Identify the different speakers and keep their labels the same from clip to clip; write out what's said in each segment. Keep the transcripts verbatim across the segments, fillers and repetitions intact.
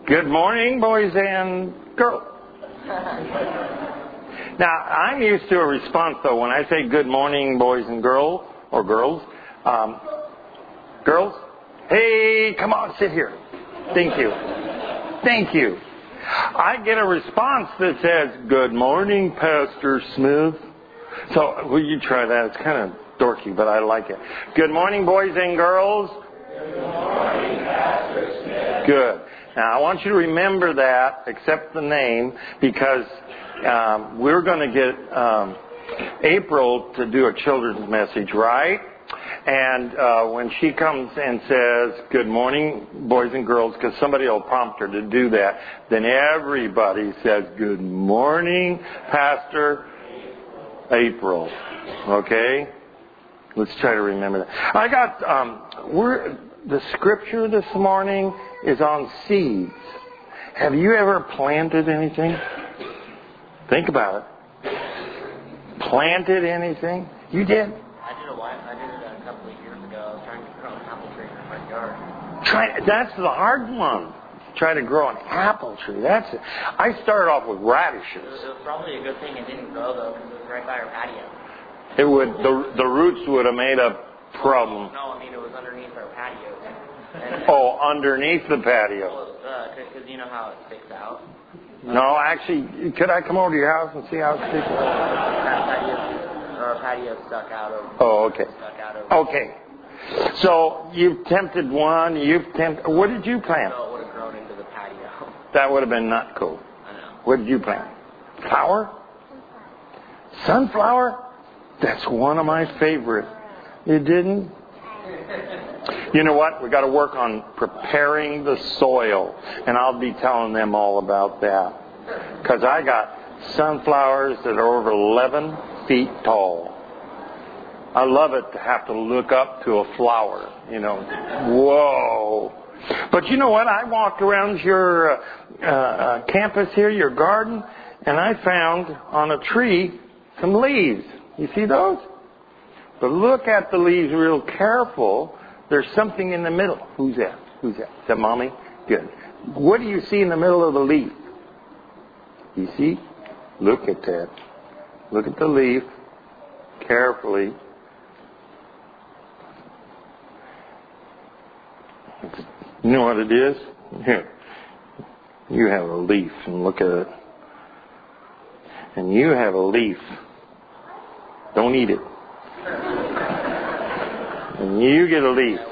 Speaker 1: Good morning, boys and girls. Now, I'm used to a response, though, when I say good morning, boys and girls, or girls. Um, girls, hey, come on, sit here. Thank you. Thank you. I get a response that says, good morning, Pastor Smith. So, will you try that? It's kind of dorky, but I like it. Good morning, boys and girls.
Speaker 2: Good morning, Pastor Smith.
Speaker 1: Good. Now, I want you to remember that, except the name, because um, we're going to get um, April to do a children's message, right? And uh, when she comes and says, good morning, boys and girls, because somebody will prompt her to do that, then everybody says, good morning, Pastor April. Okay? Let's try to remember that. I got, um, we're, the scripture this morning is on seeds. Have you ever planted anything? Think about it. Planted anything? You did?
Speaker 2: I did a while. I did it a couple of years ago. I was trying to grow an apple tree in my yard.
Speaker 1: Try, that's the hard one. Try to grow an apple tree. That's it. I started off with radishes.
Speaker 2: It was, it was probably a good thing it didn't grow, though, because it was right by our patio.
Speaker 1: It would the the roots would have made a problem.
Speaker 2: No, I mean, it was underneath our patio. And,
Speaker 1: Oh, underneath the patio.
Speaker 2: Because uh, you know how it sticks out?
Speaker 1: No, actually, could I come over to your house and see how it sticks out?
Speaker 2: Our patio, our patio stuck out of.
Speaker 1: Oh, okay.
Speaker 2: Stuck out of.
Speaker 1: Okay. So you've tempted one. You've tempted. What did you plant?
Speaker 2: So it would have grown into the patio.
Speaker 1: That would have been not cool.
Speaker 2: I know.
Speaker 1: What did you plant? Flower? Sunflower? That's one of my favorite. You didn't? You know what? We got to work on preparing the soil, and I'll be telling them all about that. Because I got sunflowers that are over eleven feet tall. I love it to have to look up to a flower. You know, whoa! But you know what? I walked around your uh, uh, campus here, your garden, and I found on a tree some leaves. You see those? But look at the leaves real careful. There's something in the middle. Who's that? Who's that? Is that Mommy? Good. What do you see in the middle of the leaf? You see? Look at that. Look at the leaf carefully. You know what it is? Here. You have a leaf, and look at it. And you have a leaf. Don't eat it. And you get a leaf.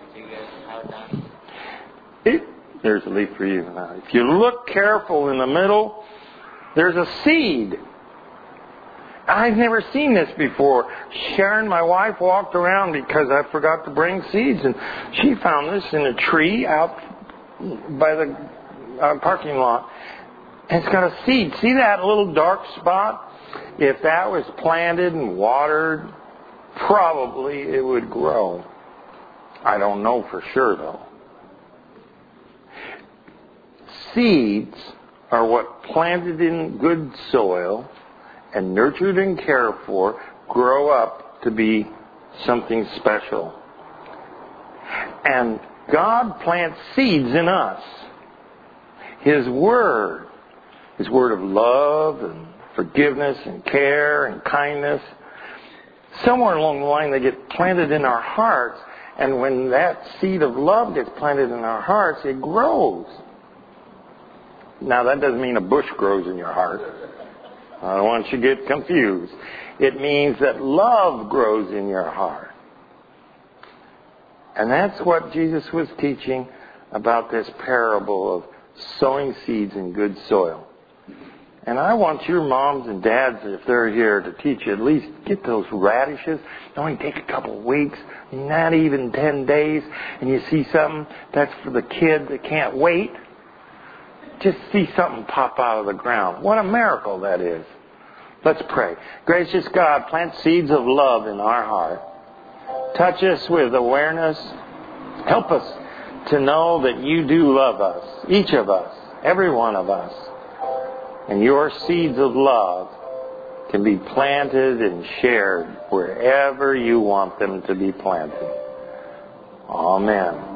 Speaker 1: It, there's a leaf for you. Now, if you look careful in the middle, there's a seed. I've never seen this before. Sharon, my wife, walked around because I forgot to bring seeds, and she found this in a tree out by the uh, parking lot. And it's got a seed. See that little dark spot? If that was planted and watered, probably it would grow. I don't know for sure, though. Seeds are what, planted in good soil and nurtured and cared for, grow up to be something special. And God plants seeds in us. His Word, His Word of love and forgiveness and care and kindness. Somewhere along the line they get planted in our hearts, and when that seed of love gets planted in our hearts, it grows. Now that doesn't mean a bush grows in your heart. I don't want you to get confused. It means that love grows in your heart. And that's what Jesus was teaching about this parable of sowing seeds in good soil. And I want your moms and dads, if they're here, to teach you at least get those radishes. It only take a couple of weeks, not even ten days, and you see something that's for the kid that can't wait. Just see something pop out of the ground. What a miracle that is. Let's pray. Gracious God, plant seeds of love in our heart. Touch us with awareness. Help us to know that you do love us, each of us, every one of us. And your seeds of love can be planted and shared wherever you want them to be planted. Amen.